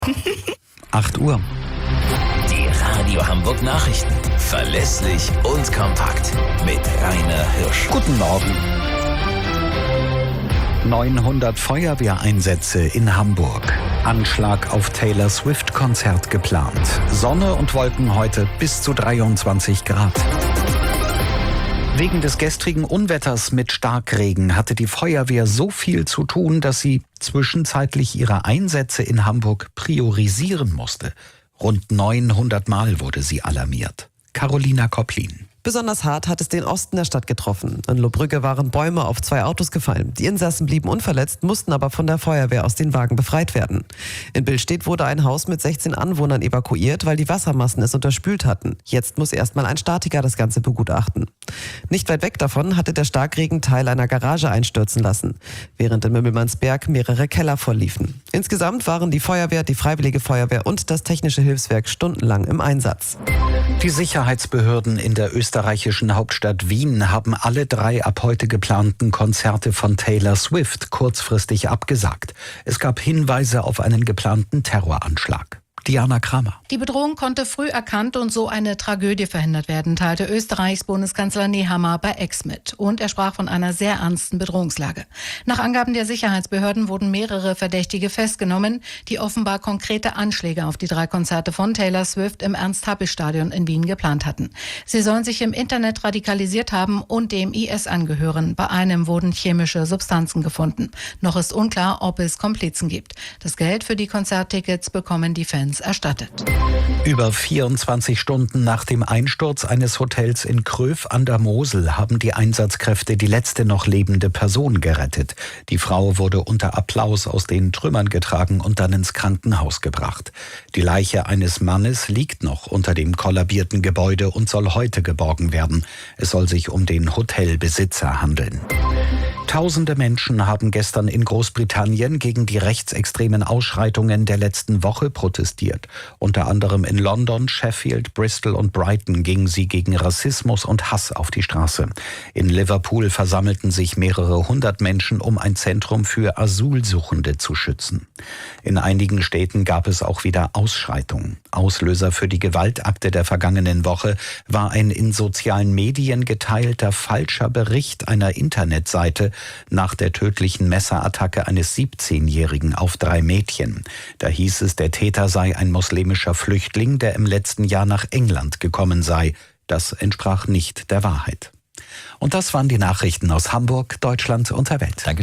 8 Uhr. Die Radio Hamburg Nachrichten. Verlässlich und kompakt. Mit Rainer Hirsch. Guten Morgen. 900 Feuerwehreinsätze in Hamburg. Anschlag auf Taylor Swift-Konzert geplant. Sonne und Wolken heute bis zu 23 Grad. Wegen des gestrigen Unwetters mit Starkregen hatte die Feuerwehr so viel zu tun, dass sie zwischenzeitlich ihre Einsätze in Hamburg priorisieren musste. Rund 900 Mal wurde sie alarmiert. Carolina Kopplin. Besonders hart hat es den Osten der Stadt getroffen. In Lohbrügge waren Bäume auf 2 Autos gefallen. Die Insassen blieben unverletzt, mussten aber von der Feuerwehr aus den Wagen befreit werden. In Billstedt wurde ein Haus mit 16 Anwohnern evakuiert, weil die Wassermassen es unterspült hatten. Jetzt muss erstmal ein Statiker das Ganze begutachten. Nicht weit weg davon hatte der Starkregen Teil einer Garage einstürzen lassen, während in Mümmelmannsberg mehrere Keller vollliefen. Insgesamt waren die Feuerwehr, die Freiwillige Feuerwehr und das Technische Hilfswerk stundenlang im Einsatz. Die Sicherheitsbehörden in der österreichischen Hauptstadt Wien haben alle 3 ab heute geplanten Konzerte von Taylor Swift kurzfristig abgesagt. Es gab Hinweise auf einen geplanten Terroranschlag. Diana Kramer. Die Bedrohung konnte früh erkannt und so eine Tragödie verhindert werden, teilte Österreichs Bundeskanzler Nehammer bei X mit. Und er sprach von einer sehr ernsten Bedrohungslage. Nach Angaben der Sicherheitsbehörden wurden mehrere Verdächtige festgenommen, die offenbar konkrete Anschläge auf die 3 Konzerte von Taylor Swift im Ernst-Happel-Stadion in Wien geplant hatten. Sie sollen sich im Internet radikalisiert haben und dem IS angehören. Bei einem wurden chemische Substanzen gefunden. Noch ist unklar, ob es Komplizen gibt. Das Geld für die Konzerttickets bekommen die Fans erstattet. Über 24 Stunden nach dem Einsturz eines Hotels in Kröv an der Mosel haben die Einsatzkräfte die letzte noch lebende Person gerettet. Die Frau wurde unter Applaus aus den Trümmern getragen und dann ins Krankenhaus gebracht. Die Leiche eines Mannes liegt noch unter dem kollabierten Gebäude und soll heute geborgen werden. Es soll sich um den Hotelbesitzer handeln. Tausende Menschen haben gestern in Großbritannien gegen die rechtsextremen Ausschreitungen der letzten Woche protestiert. Unter anderem in London, Sheffield, Bristol und Brighton gingen sie gegen Rassismus und Hass auf die Straße. In Liverpool versammelten sich mehrere 100 Menschen, um ein Zentrum für Asylsuchende zu schützen. In einigen Städten gab es auch wieder Ausschreitungen. Auslöser für die Gewaltakte der vergangenen Woche war ein in sozialen Medien geteilter falscher Bericht einer Internetseite nach der tödlichen Messerattacke eines 17-Jährigen auf 3 Mädchen. Da hieß es, der Täter sei ein muslimischer Flüchtling, der im letzten Jahr nach England gekommen sei. Das entsprach nicht der Wahrheit. Und das waren die Nachrichten aus Hamburg, Deutschland und der Welt.